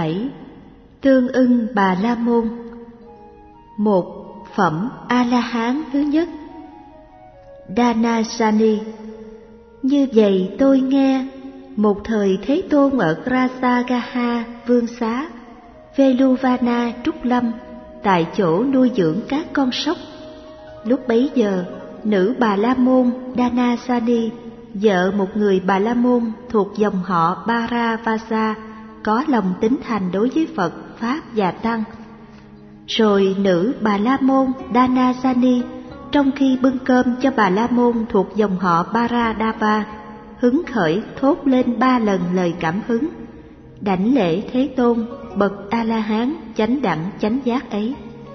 7. Tương ưng Bà La Môn. Một phẩm A-la-hán thứ nhất. Danasani. Như vậy tôi nghe, một thời Thế Tôn ở Rajagaha Vương Xá, Veluvana Trúc Lâm, tại chỗ nuôi dưỡng các con sóc. Lúc bấy giờ, nữ Bà La Môn Danasani, vợ một người Bà La Môn thuộc dòng họ Bharavasa, có lòng tín thành đối với Phật, Pháp và Tăng. Rồi nữ Bà La Môn Danasani, trong khi bưng cơm cho Bà La Môn thuộc dòng họ Bharadava, hứng khởi thốt lên 3 lần lời cảm hứng: đảnh lễ Thế Tôn, bậc A-la-hán chánh đẳng chánh giác ấy.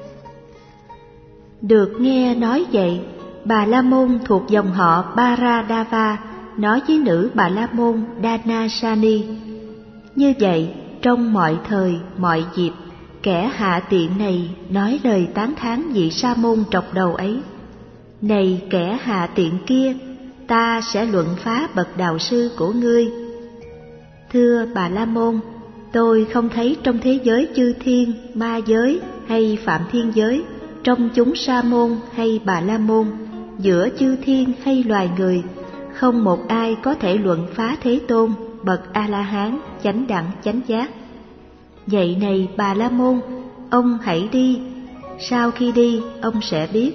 Được nghe nói vậy, Bà La Môn thuộc dòng họ Bharadava nói với nữ Bà La Môn Danasani: như vậy, trong mọi thời, mọi dịp, kẻ hạ tiện này nói lời tán thán vị sa môn trọc đầu ấy. Này kẻ hạ tiện kia, ta sẽ luận phá bậc đạo sư của ngươi. Thưa Bà La Môn, tôi không thấy trong thế giới chư thiên, ma giới hay phạm thiên giới, trong chúng sa môn hay Bà La Môn, giữa chư thiên hay loài người, không một ai có thể luận phá Thế Tôn, bậc A-la-hán chánh đẳng chánh giác. Vậy này Bà La Môn, ông hãy đi, sau khi đi ông sẽ biết.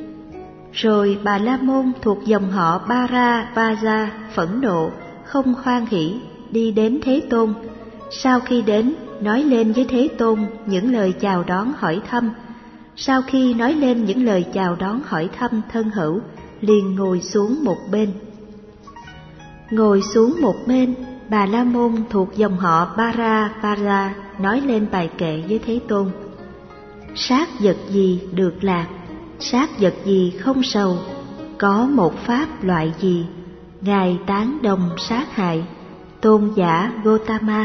Rồi Bà La Môn thuộc dòng họ Bharavasa phẫn nộ, không hoan hỉ, đi đến Thế Tôn. Sau khi đến, nói lên với Thế Tôn những lời chào đón hỏi thăm. Sau khi nói lên những lời chào đón hỏi thăm thân hữu, liền ngồi xuống một bên. Ngồi xuống một bên, Bà La Môn thuộc dòng họ Bharavasa nói lên bài kệ với Thế Tôn: sát vật gì được lạc, sát vật gì không sầu, có một pháp loại gì, Ngài tán đồng sát hại, tôn giả Gotama.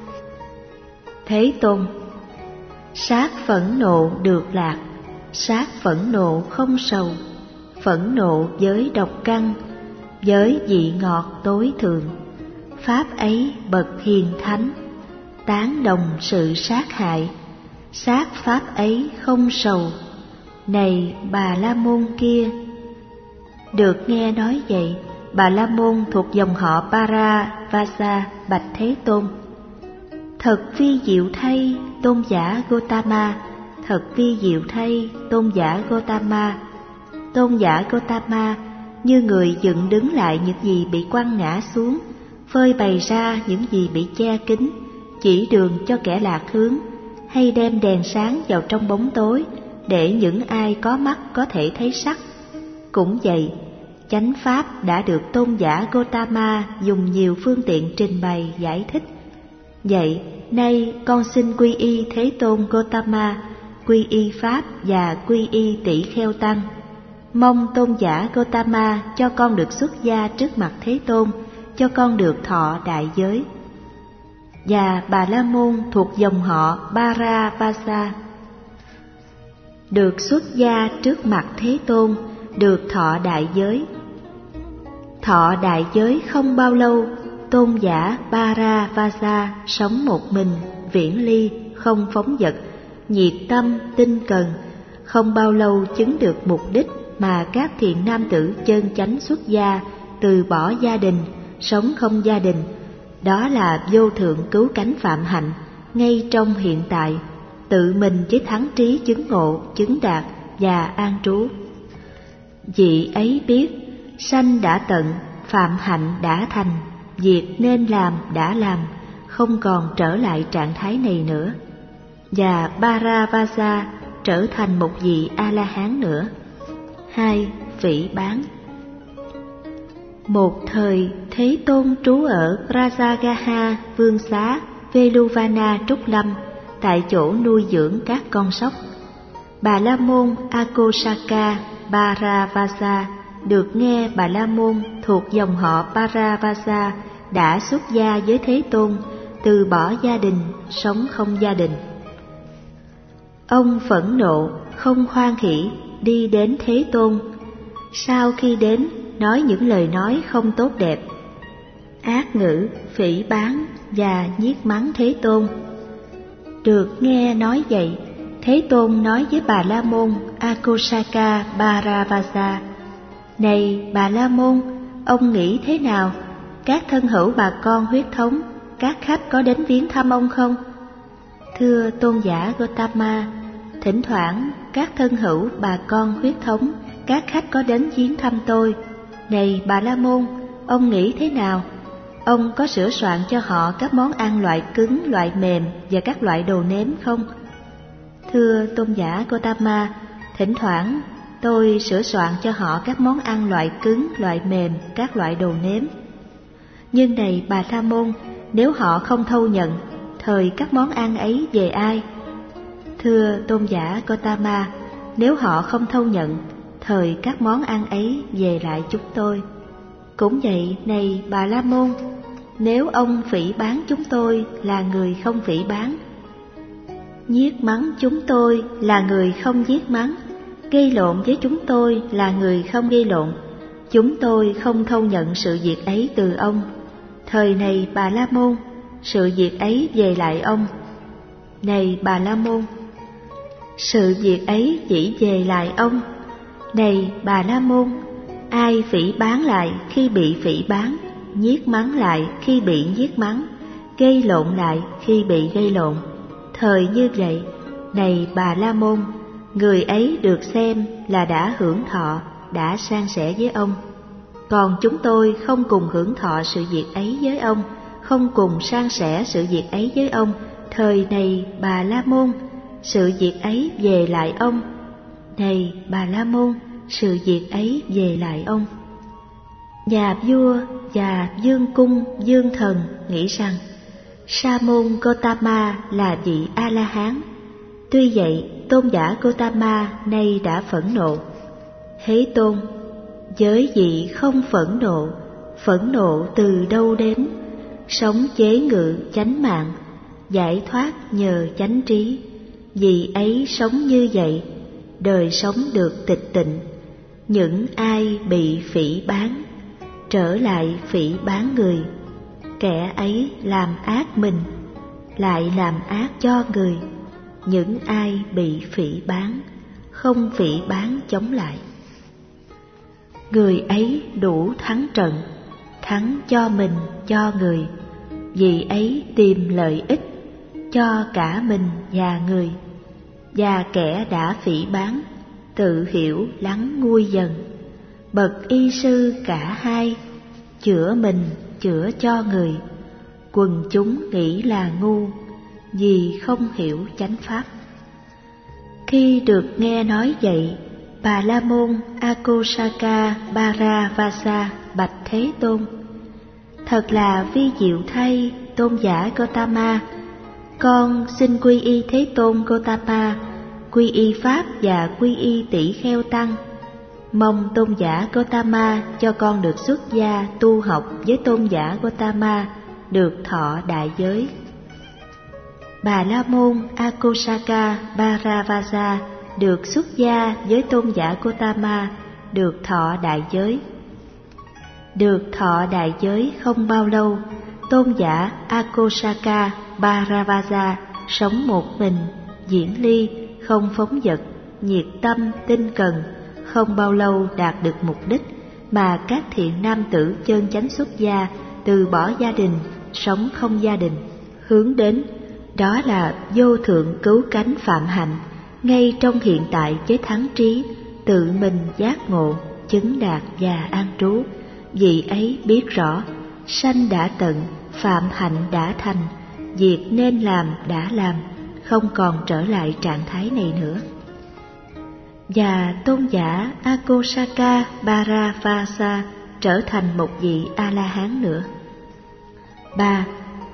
Thế Tôn: sát phẫn nộ được lạc, sát phẫn nộ không sầu, phẫn nộ với độc căn, với vị ngọt tối thượng, pháp ấy bậc hiền thánh, tán đồng sự sát hại, sát pháp ấy không sầu. Này Bà La Môn kia. Được nghe nói vậy, Bà La Môn thuộc dòng họ Bharavasa bạch Thế Tôn: thật vi diệu thay tôn giả Gotama, thật vi diệu thay tôn giả Gotama. Tôn giả Gotama như người dựng đứng lại những gì bị quăng ngã xuống, phơi bày ra những gì bị che kín, chỉ đường cho kẻ lạc hướng, hay đem đèn sáng vào trong bóng tối để những ai có mắt có thể thấy sắc. Cũng vậy, chánh pháp đã được tôn giả Gotama dùng nhiều phương tiện trình bày giải thích. Vậy, nay con xin quy y Thế Tôn Gotama, quy y Pháp và quy y Tỷ Kheo Tăng. Mong tôn giả Gotama cho con được xuất gia trước mặt Thế Tôn, cho con được thọ đại giới. Và Bà La Môn thuộc dòng họ Bharavasa được xuất gia trước mặt Thế Tôn, được thọ đại giới. Thọ đại giới không bao lâu, tôn giả Bharavasa sống một mình, viễn ly, không phóng dật, nhiệt tâm, tinh cần. Không bao lâu chứng được mục đích mà các thiện nam tử chân chánh xuất gia, từ bỏ gia đình, sống không gia đình. Đó là vô thượng cứu cánh phạm hạnh, ngay trong hiện tại, tự mình với thắng trí chứng ngộ, chứng đạt và an trú. Vị ấy biết, sanh đã tận, phạm hạnh đã thành, việc nên làm đã làm, không còn trở lại trạng thái này nữa. Và Bharavasa trở thành một vị A-la-hán nữa. 2. Phỉ báng. Một thời, Thế Tôn trú ở Rajagaha Vương Xá, Veluvana Trúc Lâm, tại chỗ nuôi dưỡng các con sóc. Bà La Môn Akosaka Bharavasa được nghe Bà La Môn thuộc dòng họ Bharavasa đã xuất gia với Thế Tôn, từ bỏ gia đình, sống không gia đình. Ông phẫn nộ, không hoan hỉ, đi đến Thế Tôn. Sau khi đến, nói những lời nói không tốt đẹp, ác ngữ, phỉ báng và nhiếc mắng Thế Tôn. được nghe nói vậy, Thế Tôn nói với Bà La Môn Akosaka Bharavasa: Này Bà La Môn, ông nghĩ thế nào? Các thân hữu bà con huyết thống, các khách có đến viếng thăm ông không? Thưa tôn giả Gotama, thỉnh thoảng các thân hữu bà con huyết thống, các khách có đến viếng thăm tôi. Này Bà La Môn, ông nghĩ thế nào? Ông có sửa soạn cho họ các món ăn loại cứng, loại mềm và các loại đồ nếm không? Thưa tôn giả Gotama, thỉnh thoảng tôi sửa soạn cho họ các món ăn loại cứng, loại mềm, các loại đồ nếm. Nhưng này Bà La Môn, nếu họ không thâu nhận, thời các món ăn ấy về ai? Thưa tôn giả Gotama, nếu họ không thâu nhận, thời các món ăn ấy về lại chúng tôi. Cũng vậy này Bà La Môn, nếu ông phỉ báng chúng tôi là người không phỉ báng, nhiếc mắng chúng tôi là người không nhiếc mắng, gây lộn với chúng tôi là người không gây lộn, chúng tôi không thâu nhận sự việc ấy từ ông. Thời này Bà La Môn, sự việc ấy về lại ông. Này Bà La Môn, sự việc ấy chỉ về lại ông. Này Bà La Môn, ai phỉ báng lại khi bị phỉ báng, nhiếc mắng lại khi bị nhiếc mắng, gây lộn lại khi bị gây lộn, thời như vậy, này Bà La Môn, người ấy được xem là đã hưởng thọ, đã san sẻ với ông. Còn chúng tôi không cùng hưởng thọ sự việc ấy với ông, không cùng san sẻ sự việc ấy với ông. Thời này Bà La Môn, sự việc ấy về lại ông. Này Bà La Môn, sự việc ấy về lại ông. Nhà vua và vương cung vương thần nghĩ rằng Sa môn Gotama là vị A-la-hán. Tuy vậy, tôn giả Gotama nay đã phẫn nộ. Thế Tôn, với vị không phẫn nộ từ đâu đến? Sống chế ngự chánh mạng, giải thoát nhờ chánh trí. Vì ấy sống như vậy, đời sống được tịch tịnh. Những ai bị phỉ báng, trở lại phỉ báng người, kẻ ấy làm ác mình, lại làm ác cho người. Những ai bị phỉ báng, không phỉ báng chống lại, người ấy đủ thắng trận, thắng cho mình, cho người. Vì ấy tìm lợi ích cho cả mình và người. Và kẻ đã phỉ báng, tự hiểu lắng nguôi dần. Bậc y sư cả hai, chữa mình, chữa cho người. Quần chúng nghĩ là ngu, vì không hiểu chánh pháp. Khi được nghe nói vậy, Bà La Môn Akosaka Bharavasa bạch Thế Tôn: Thật là vi diệu thay, tôn giả Gotama. Con xin quy y Thế Tôn Gotama, quy y Pháp và quy y Tỷ Kheo Tăng. Mong tôn giả Gotama cho con được xuất gia tu học với tôn giả Gotama, được thọ đại giới. Bà La Môn Akosaka Bharavasa được xuất gia với tôn giả Gotama, được thọ đại giới. Được thọ đại giới không bao lâu, tôn giả Akosaka Bharavasa sống một mình, diễn ly, không phóng dật, nhiệt tâm, tinh cần. Không bao lâu đạt được mục đích mà các thiện nam tử chân chánh xuất gia, từ bỏ gia đình, sống không gia đình, hướng đến. Đó là vô thượng cứu cánh phạm hạnh, ngay trong hiện tại với thắng trí, tự mình giác ngộ, chứng đạt và an trú. Vị ấy biết rõ, sanh đã tận, phạm hạnh đã thành, việc nên làm đã làm, không còn trở lại trạng thái này nữa. Và tôn giả Akosaka Bharavasa trở thành một vị A-la-hán nữa. 3.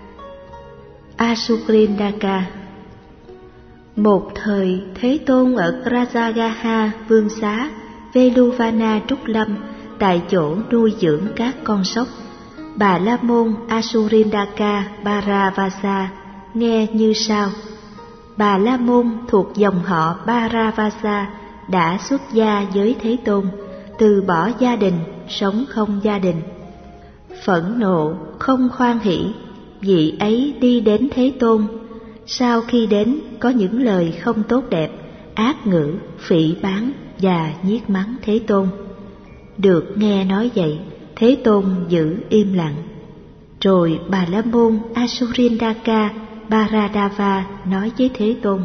Asukrindaka. Một thời, Thế Tôn ở Rajagaha Vương Xá, Veluvana Trúc Lâm, tại chỗ nuôi dưỡng các con sóc. Bà La Môn Asurindaka Bharavasa nghe như sau: Bà La Môn thuộc dòng họ Bharavasa đã xuất gia với Thế Tôn, từ bỏ gia đình, sống không gia đình. Phẫn nộ, không hoan hỷ, vị ấy đi đến Thế Tôn, sau khi đến có những lời không tốt đẹp, ác ngữ, phỉ báng và nhiếc mắng Thế Tôn. Được nghe nói vậy, Thế Tôn giữ im lặng. Rồi Bà La Môn Asurindaka Baradava nói với Thế Tôn: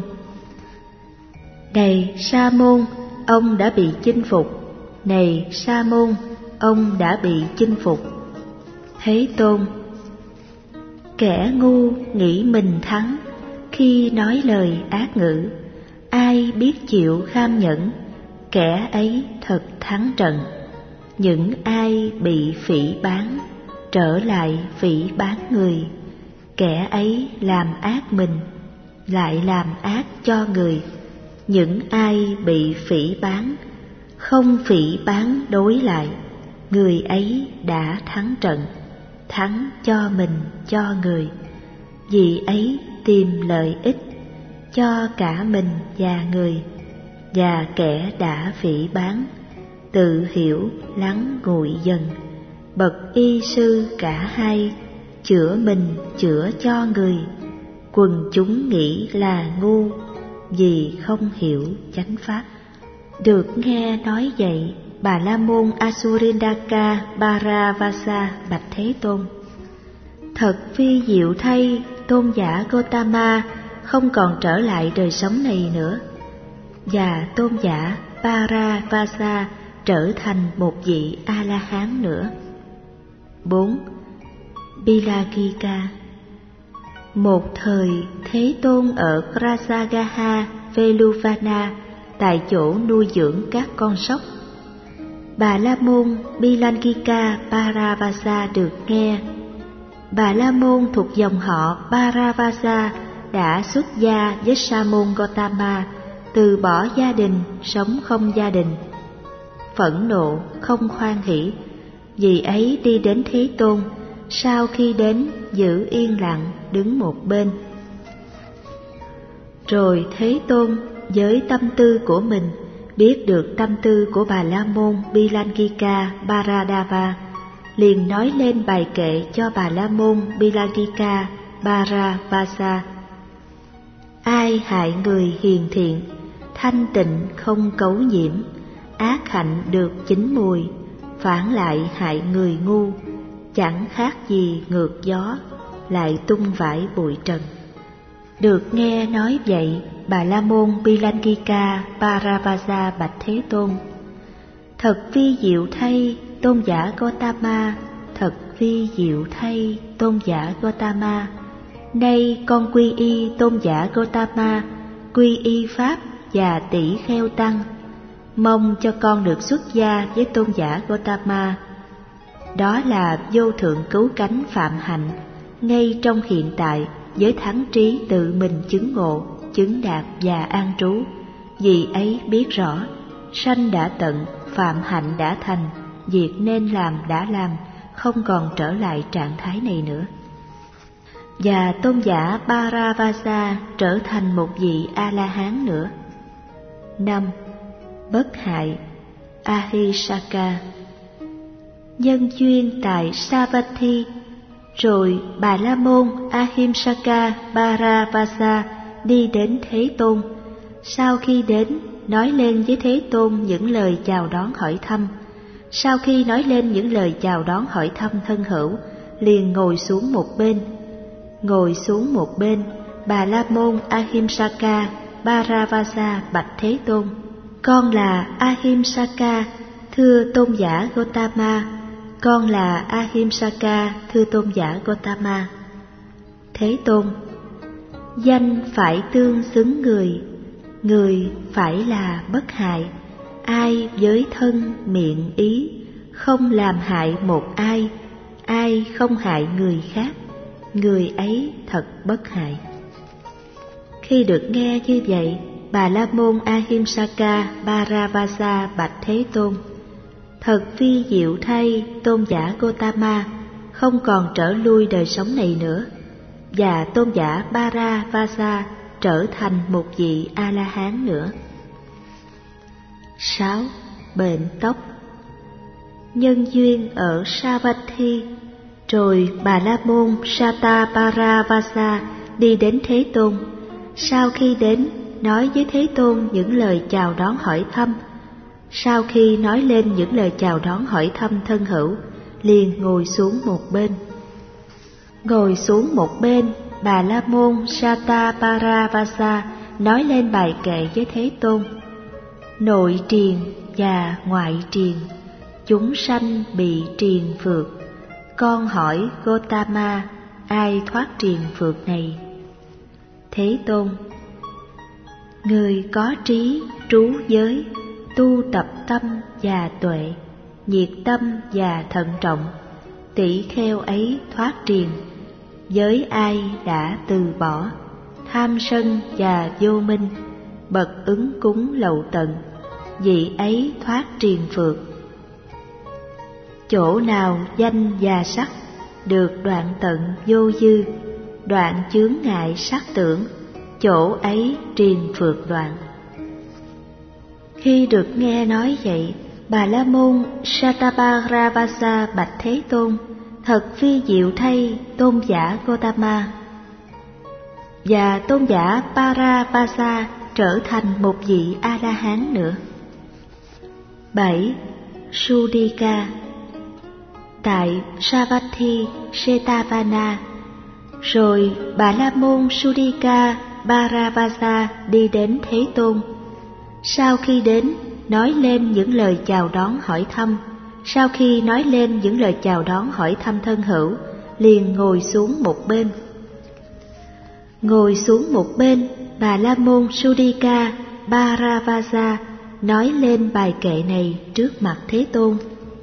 Này Sa môn, ông đã bị chinh phục. Này Sa môn, ông đã bị chinh phục. Thế Tôn: Kẻ ngu nghĩ mình thắng khi nói lời ác ngữ, ai biết chịu kham nhẫn, kẻ ấy thật thắng trận. Những ai bị phỉ báng trở lại phỉ báng người, kẻ ấy làm ác mình, lại làm ác cho người. Những ai bị phỉ báng không phỉ báng đối lại, người ấy đã thắng trận, thắng cho mình cho người. Vì ấy tìm lợi ích cho cả mình và người, và kẻ đã phỉ báng tự hiểu lắng nguội dần. Bậc y sư cả hai, chữa mình chữa cho người. Quần chúng nghĩ là ngu vì không hiểu chánh pháp. Được nghe nói vậy, Bà La Môn Asurindaka Baravasa bạch Thế Tôn: Thật phi diệu thay, tôn giả Gotama không còn trở lại đời sống này nữa, và tôn giả Baravasa trở thành một vị A-la-hán nữa. 4. Bilagika. Một thời, Thế Tôn ở Krasagaha Veluvana, tại chỗ nuôi dưỡng các con sóc. Bà La Môn Bilagika Paravasa được nghe. Bà La Môn thuộc dòng họ Paravasa đã xuất gia với Sa môn Gotama, từ bỏ gia đình, sống không gia đình. Phẫn nộ, không hoan hỷ, vì ấy đi đến Thế Tôn. Sau khi đến, giữ yên lặng, đứng một bên. Rồi Thế Tôn với tâm tư của mình biết được tâm tư của Bà La Môn Bilagika Baradava, liền nói lên bài kệ cho Bà La Môn Bilagika Baravasa: Ai hại người hiền thiện, thanh tịnh không cấu nhiễm, ác hạnh được chín mùi, phản lại hại người ngu, chẳng khác gì ngược gió, lại tung vải bụi trần. Được nghe nói vậy, Bà La Môn Bilagika Paravasa bạch Thế Tôn: Thật vi diệu thay, tôn giả Gotama, thật vi diệu thay, tôn giả Gotama. Nay con quy y tôn giả Gotama, quy y pháp và tỷ kheo tăng, mong cho con được xuất gia với tôn giả Gotama. Đó là vô thượng cứu cánh phạm hạnh, ngay trong hiện tại, với thắng trí tự mình chứng ngộ, chứng đạt và an trú. Vì ấy biết rõ, sanh đã tận, phạm hạnh đã thành, việc nên làm đã làm, không còn trở lại trạng thái này nữa. Và tôn giả Paravasa trở thành một vị A-la-hán nữa. 5. Bất hại Ahisaka. Nhân duyên tại Savatthi, rồi Bà La Môn Ahimsaka Paravasa đi đến Thế Tôn. Sau khi đến, nói lên với Thế Tôn những lời chào đón hỏi thăm. Sau khi nói lên những lời chào đón hỏi thăm thân hữu, liền ngồi xuống một bên. Ngồi xuống một bên, Bà La Môn Ahimsaka Paravasa bạch Thế Tôn: Con là Ahimsaka, thưa tôn giả Gotama. Con là Ahimsaka, thưa tôn giả Gotama. Thế Tôn: Danh phải tương xứng người, người phải là bất hại. Ai với thân miệng ý, không làm hại một ai, ai không hại người khác, người ấy thật bất hại. Khi được nghe như vậy, Bà La Môn Ahimsaka Paravasa bạch Thế Tôn: Thật phi diệu thay, tôn giả Gotama không còn trở lui đời sống này nữa, và tôn giả Paravasa trở thành một vị A-la-hán nữa. 6. Bệnh tóc. Nhân duyên ở Savatthi, rồi Bà La Môn Sataparavasa đi đến Thế Tôn. Sau khi đến, nói với Thế Tôn những lời chào đón hỏi thăm. Sau khi nói lên những lời chào đón hỏi thăm thân hữu, liền ngồi xuống một bên. Ngồi xuống một bên, Bà La Môn Shataparavasa nói lên bài kệ với Thế Tôn. Nội triền và ngoại triền, chúng sanh bị triền phược. Con hỏi Gotama, ai thoát triền phược này? Thế Tôn: người có trí, trú giới, tu tập tâm và tuệ, nhiệt tâm và thận trọng, tỷ kheo ấy thoát triền. Với ai đã từ bỏ tham sân và vô minh, bậc ứng cúng lậu tận, vị ấy thoát triền phược. Chỗ nào danh và sắc được đoạn tận vô dư, đoạn chướng ngại sắc tưởng, chỗ ấy triền phược đoạn. Khi được nghe nói vậy, Bà La Môn Shataparavasa bạch Thế Tôn: thật phi diệu thay, tôn giả Gotama. Và tôn giả Paravasa trở thành một vị A-la-hán nữa. 7. Sudika. Tại Savatthi Setavana, rồi Bà La Môn Sudika Paravasa đi đến Thế Tôn. Sau khi đến, nói lên những lời chào đón hỏi thăm. Sau khi nói lên những lời chào đón hỏi thăm thân hữu, liền ngồi xuống một bên. Ngồi xuống một bên, Bà La Môn Sudika Paravasa nói lên bài kệ này trước mặt Thế Tôn.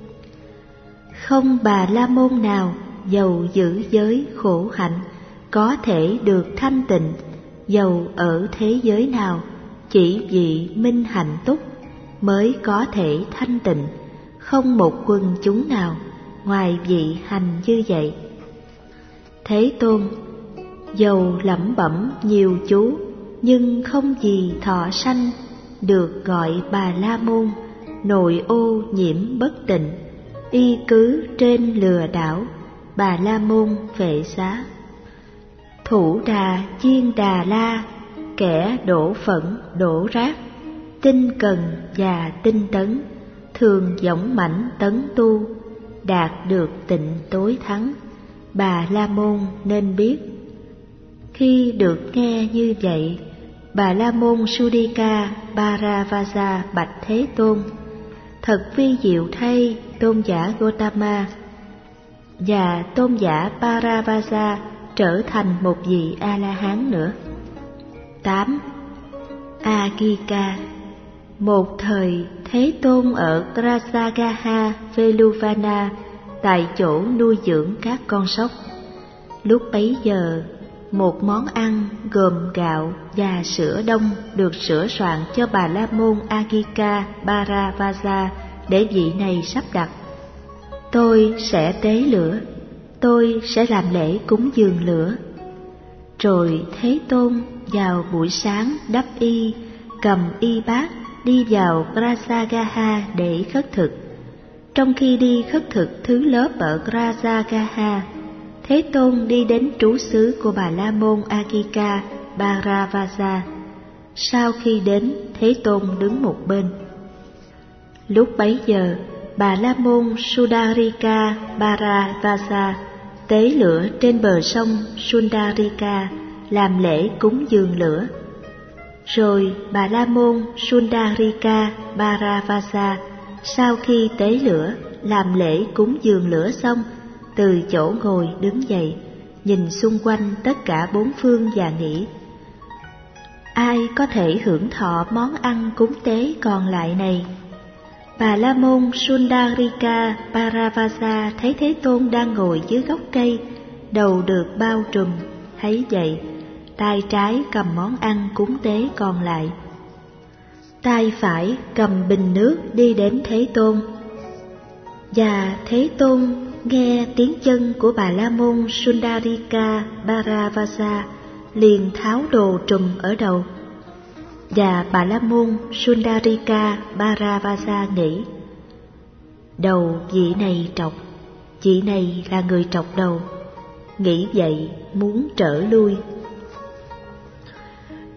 Không Bà La Môn nào dầu giữ giới khổ hạnh có thể được thanh tịnh, dầu ở thế giới nào, chỉ vị minh hạnh túc mới có thể thanh tịnh, không một quần chúng nào ngoài vị hành như vậy. Thế Tôn: dầu lẩm bẩm nhiều chú, nhưng không gì thọ sanh, được gọi Bà La Môn, nội ô nhiễm bất tịnh, y cứ trên lừa đảo, Bà La Môn phệ xá. Thủ đà chiên đà la, kẻ đổ phẫn đổ rác, tinh cần và tinh tấn, thường dõng mãnh tấn tu, đạt được tịnh tối thắng, Bà La Môn nên biết. Khi được nghe như vậy, Bà La Môn Sudika Paravasa bạch Thế Tôn: thật vi diệu thay, tôn giả Gotama. Và tôn giả Paravasa trở thành một vị A-la-hán nữa. 8. Agika. Một thời, Thế Tôn ở Grasagaha Veluvana, tại chỗ nuôi dưỡng các con sóc. Lúc bấy giờ, một món ăn gồm gạo và sữa đông được sửa soạn cho Bà La Môn Agika Paravasa để vị này sắp đặt. Tôi sẽ tế lửa, tôi sẽ làm lễ cúng dường lửa. Rồi Thế Tôn vào buổi sáng đắp y, cầm y bát đi vào Grasagaha để khất thực. Trong khi đi khất thực thứ lớp ở Grasagaha, Thế Tôn đi đến trú xứ của Bà La Môn Agika Paravasa. Sau khi đến, Thế Tôn đứng một bên. Lúc bấy giờ, Bà La Môn Sundarika Paravasa tế lửa trên bờ sông Sundarika, làm lễ cúng dường lửa. Rồi Bà La Môn Sundarika Paravasa sau khi tế lửa, làm lễ cúng dường lửa xong, từ chỗ ngồi đứng dậy, nhìn xung quanh tất cả bốn phương và nghĩ: ai có thể hưởng thọ món ăn cúng tế còn lại này? Bà La Môn Sundarika Paravasa thấy Thế Tôn đang ngồi dưới gốc cây, đầu được bao trùm, thấy vậy, tay trái cầm món ăn cúng tế còn lại, tay phải cầm bình nước đi đến Thế Tôn. Và Thế Tôn nghe tiếng chân của Bà La Môn Sundarika Paravasa, liền tháo đồ trùm ở đầu. Và Bà La Môn Sundarika Paravasa nghĩ: đầu vị này trọc, vị này là người trọc đầu. Nghĩ vậy muốn trở lui,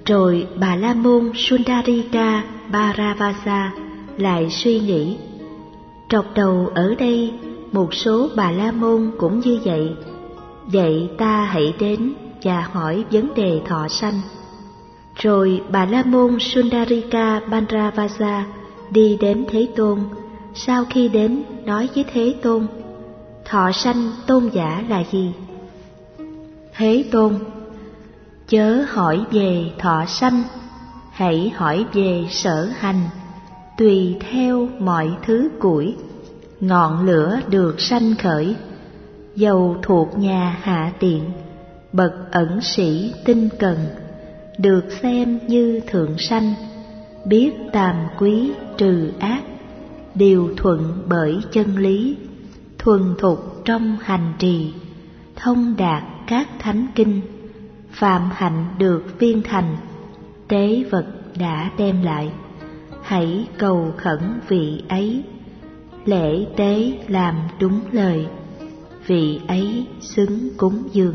Rồi Bà La Môn Sundarika Bharavasa lại suy nghĩ, trọc đầu ở đây một số Bà La Môn cũng như vậy, vậy ta hãy đến và hỏi vấn đề thọ sanh. Rồi Bà La Môn Sundarika Bharavasa đi đến Thế Tôn. Sau khi đến, nói với Thế Tôn, thọ sanh tôn giả là gì? Thế Tôn: chớ hỏi về thọ sanh, hãy hỏi về sở hành. Tùy theo mọi thứ củi, ngọn lửa được sanh khởi. Dầu thuộc nhà hạ tiện, bậc ẩn sĩ tinh cần, được xem như thượng sanh. Biết tàm quý trừ ác, điều thuận bởi chân lý. Thuần thục trong hành trì, thông đạt các thánh kinh. Phạm hạnh được viên thành, tế vật đã đem lại. Hãy cầu khẩn vị ấy, lễ tế làm đúng lời. Vị ấy xứng cúng dường.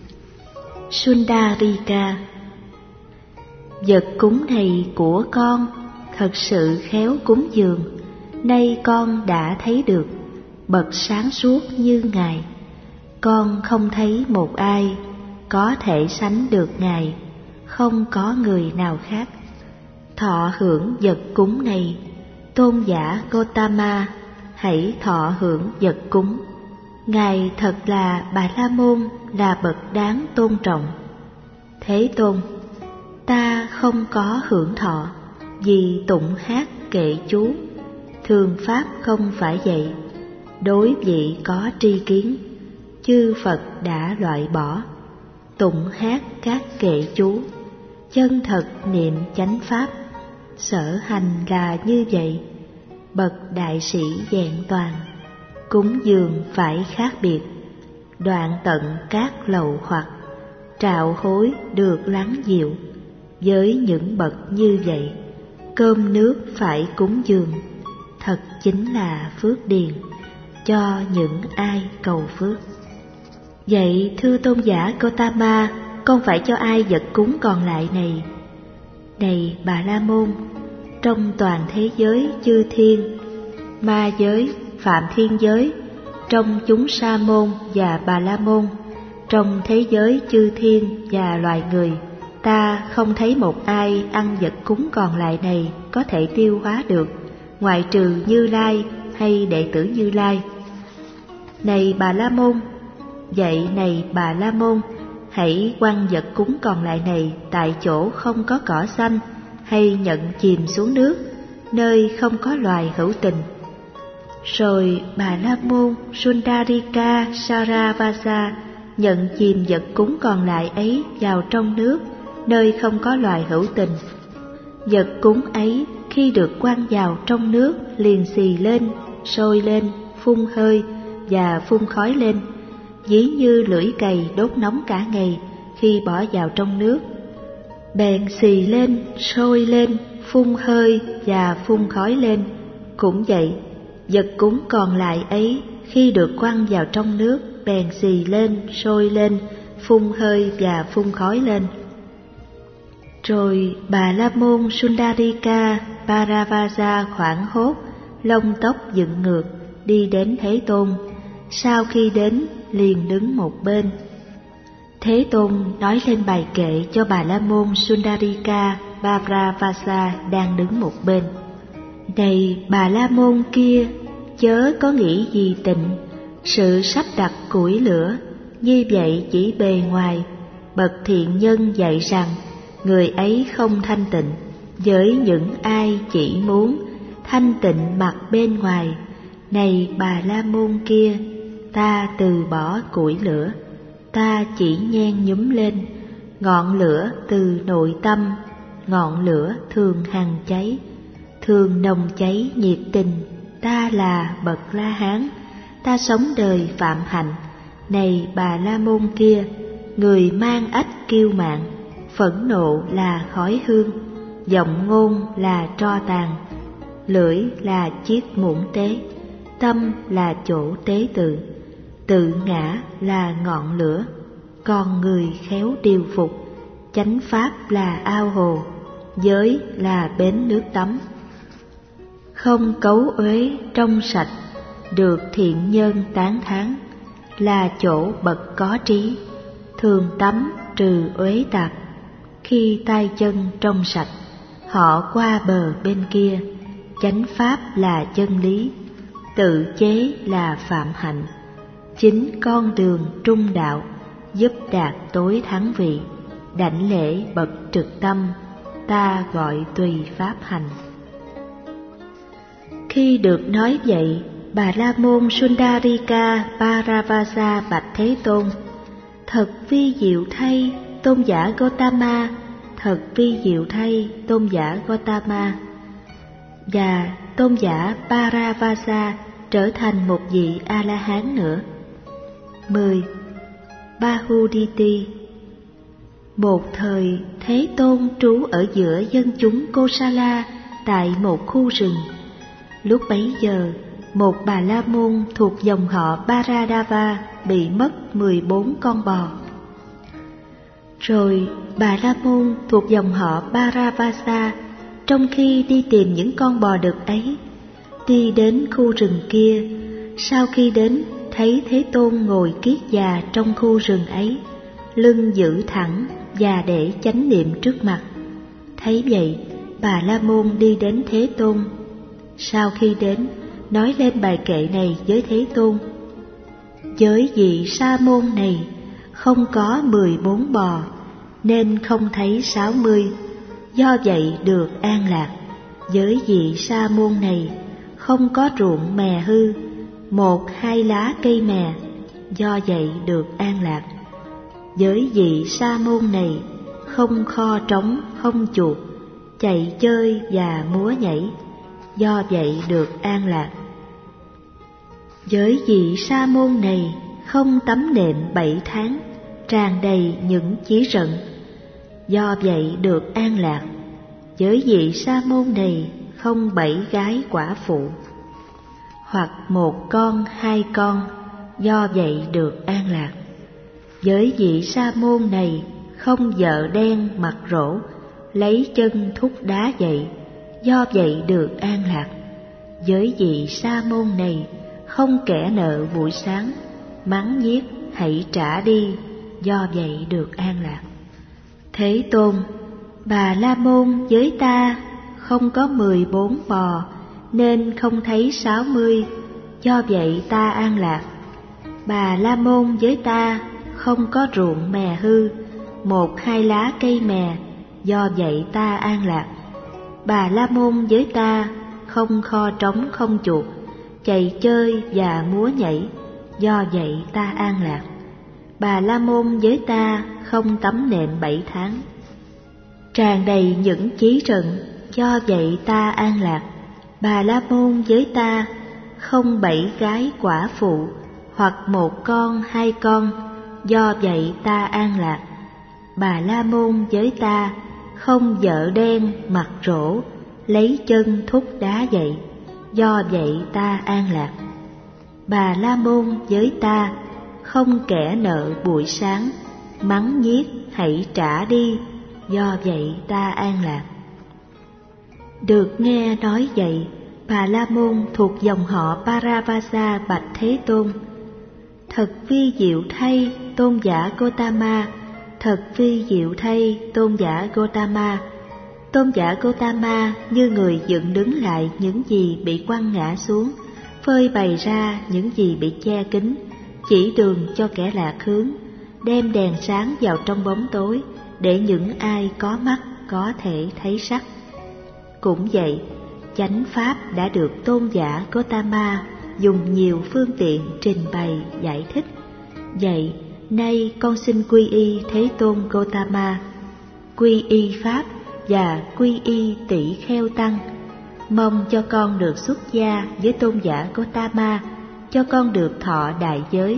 Sundarika: vật cúng này của con thật sự khéo cúng dường. Nay con đã thấy được bậc sáng suốt như Ngài. Con không thấy một ai có thể sánh được Ngài, không có người nào khác. Thọ hưởng vật cúng này, tôn giả Gotama, hãy thọ hưởng vật cúng. Ngài thật là Bà La Môn, là bậc đáng tôn trọng. Thế Tôn: ta không có hưởng thọ, vì tụng hát kệ chú. Thường pháp không phải vậy. Đối vị có tri kiến, chư Phật đã loại bỏ. Tụng hát các kệ chú, chân thật niệm chánh pháp. Sở hành là như vậy, bậc đại sĩ vẹn toàn. Cúng dường phải khác biệt, đoạn tận các lậu hoặc. Trạo hối được lắng dịu, với những bậc như vậy. Cơm nước phải cúng dường, thật chính là phước điền, cho những ai cầu phước. Vậy thưa tôn giả Gotama, con phải cho ai vật cúng còn lại này? Này Bà La Môn, trong toàn thế giới chư thiên, ma giới, phạm thiên giới, trong chúng sa môn và Bà La Môn, trong thế giới chư thiên và loài người, ta không thấy một ai ăn vật cúng còn lại này có thể tiêu hóa được, ngoại trừ Như Lai hay đệ tử Như Lai. Này Bà La Môn, vậy này Bà La Môn, hãy quăng vật cúng còn lại này tại chỗ không có cỏ xanh, hay nhận chìm xuống nước, nơi không có loài hữu tình. Rồi Bà La Môn Sundarika Saravasa nhận chìm vật cúng còn lại ấy vào trong nước, nơi không có loài hữu tình. Vật cúng ấy khi được quăng vào trong nước liền xì lên, sôi lên, phun hơi và phun khói lên, ví như lưỡi cày đốt nóng cả ngày khi bỏ vào trong nước. Bèn xì lên, sôi lên, phun hơi và phun khói lên. Cũng vậy, vật cúng còn lại ấy khi được quăng vào trong nước bèn xì lên, sôi lên, phun hơi và phun khói lên. Rồi Bà La Môn Sundarika Bharavasa hoảng hốt, lông tóc dựng ngược, đi đến Thế Tôn. Sau khi đến, liền đứng một bên. Thế Tôn nói lên bài kệ cho Bà La Môn Sundarika Bharavasa đang đứng một bên. Này Bà La Môn kia, chớ có nghĩ gì tịnh, sự sắp đặt củi lửa, như vậy chỉ bề ngoài. Bậc thiện nhân dạy rằng, người ấy không thanh tịnh, với những ai chỉ muốn thanh tịnh mặt bên ngoài. Này Bà La Môn kia, ta từ bỏ củi lửa, ta chỉ nhen nhúm lên, ngọn lửa từ nội tâm, ngọn lửa thường hằng cháy, thường nồng cháy nhiệt tình. Ta là bậc La Hán, ta sống đời phạm hạnh. Này Bà La Môn kia, người mang ách kiêu mạn, phẫn nộ là khói hương, giọng ngôn là tro tàn, lưỡi là chiếc muỗng tế, tâm là chỗ tế tự ngã là ngọn lửa. Con người khéo điều phục, chánh pháp là ao hồ, giới là bến nước tắm. Không cấu uế trong sạch, được thiện nhân tán thán, là chỗ bậc có trí, thường tắm trừ uế tạp. Khi tay chân trong sạch, họ qua bờ bên kia, chánh pháp là chân lý, tự chế là phạm hạnh. Chính con đường trung đạo, giúp đạt tối thắng vị, đảnh lễ bậc trực tâm, ta gọi tùy pháp hành. Khi được nói vậy, Bà La Môn Sundarika Paravasa bạch Thế Tôn: thật vi diệu thay, tôn giả Gotama, thật vi diệu thay, tôn giả Gotama. Và tôn giả Paravasa trở thành một vị A-la-hán nữa. 10. Bahuditi. Một thời, Thế Tôn trú ở giữa dân chúng Kosala tại một khu rừng. Lúc bấy giờ, một Bà La Môn thuộc dòng họ Baradava bị mất 14 con bò. Rồi Bà La Môn thuộc dòng họ Paravasa, trong khi đi tìm những con bò đực ấy, đi đến khu rừng kia. Sau khi đến, thấy Thế Tôn ngồi kiết già trong khu rừng ấy, lưng giữ thẳng và để chánh niệm trước mặt. Thấy vậy, Bà La Môn đi đến Thế Tôn. Sau khi đến, nói lên bài kệ này với Thế Tôn: với vị sa môn này không có 14 bò, nên không thấy 60, do vậy được an lạc. Với vị sa môn này không có ruộng mè hư, 1-2 lá cây mè, do vậy được an lạc. Với vị sa môn này không kho trống, không chuột, chạy chơi và múa nhảy, do vậy được an lạc. Với vị sa môn này không tắm nệm 7 tháng, tràn đầy những chí rận, do vậy được an lạc. Với vị sa môn này không 7 gái quả phụ, hoặc 1 con 2 con, do vậy được an lạc. Với vị sa môn này không vợ đen mặt rỗ, lấy chân thúc đá dậy, do vậy được an lạc. Với vị sa môn này không kẻ nợ buổi sáng, mắng nhiếc hãy trả đi, do vậy được an lạc. Thế Tôn: Bà La Môn với ta không có 14 bò, nên không thấy 60, do vậy ta an lạc. Bà La Môn với ta không có ruộng mè hư, 1-2 lá cây mè, do vậy ta an lạc. Bà La Môn với ta không kho trống, không chuột, chạy chơi và múa nhảy, do vậy ta an lạc. Bà La Môn với ta không tắm nệm 7 tháng, tràn đầy những chí rận, do vậy ta an lạc. Bà La Môn với ta không 7 gái quả phụ, hoặc 1 con 2 con, do vậy ta an lạc. Bà La Môn với ta không vợ đen mặt rỗ, lấy chân thúc đá dậy, do vậy ta an lạc. Bà La Môn với ta không kẻ nợ buổi sáng, mắng nhiếc hãy trả đi, do vậy ta an lạc. Được nghe nói vậy, Bà La Môn thuộc dòng họ Paravasa bạch Thế Tôn: thật vi diệu thay, tôn giả Gotama, thật vi diệu thay, tôn giả Gotama. Tôn giả Gotama như người dựng đứng lại những gì bị quăng ngã xuống, phơi bày ra những gì bị che kín, chỉ đường cho kẻ lạc hướng, đem đèn sáng vào trong bóng tối, để những ai có mắt có thể thấy sắc. Cũng vậy, chánh pháp đã được tôn giả Gotama dùng nhiều phương tiện trình bày giải thích. Vậy, nay con xin quy y Thế Tôn Gotama, quy y pháp và quy y tỷ kheo tăng. Mong cho con được xuất gia với tôn giả Gotama, cho con được thọ đại giới.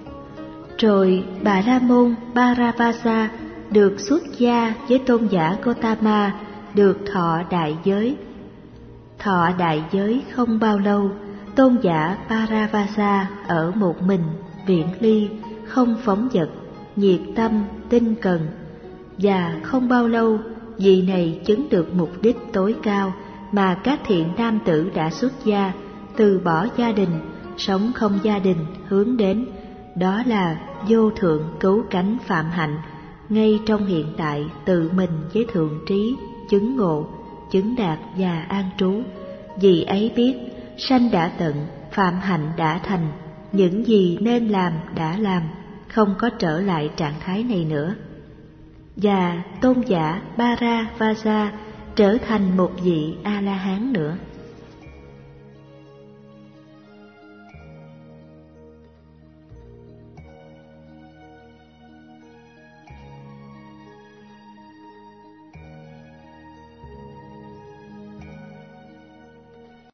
Rồi Bà La Môn Paravasa được xuất gia với tôn giả Gotama, được thọ đại giới. Thọ đại giới không bao lâu, tôn giả Paravasa ở một mình, viễn ly, không phóng dật, nhiệt tâm, tinh cần. Và không bao lâu, vị này chứng được mục đích tối cao mà các thiện nam tử đã xuất gia, từ bỏ gia đình, sống không gia đình hướng đến, đó là vô thượng cứu cánh phạm hạnh, ngay trong hiện tại tự mình với thượng trí, chứng ngộ, chứng đạt và an trú. Vì ấy biết, sanh đã tận, phạm hạnh đã thành, những gì nên làm đã làm, không có trở lại trạng thái này nữa. Và tôn giả Bharavaja trở thành một vị A-la-hán nữa.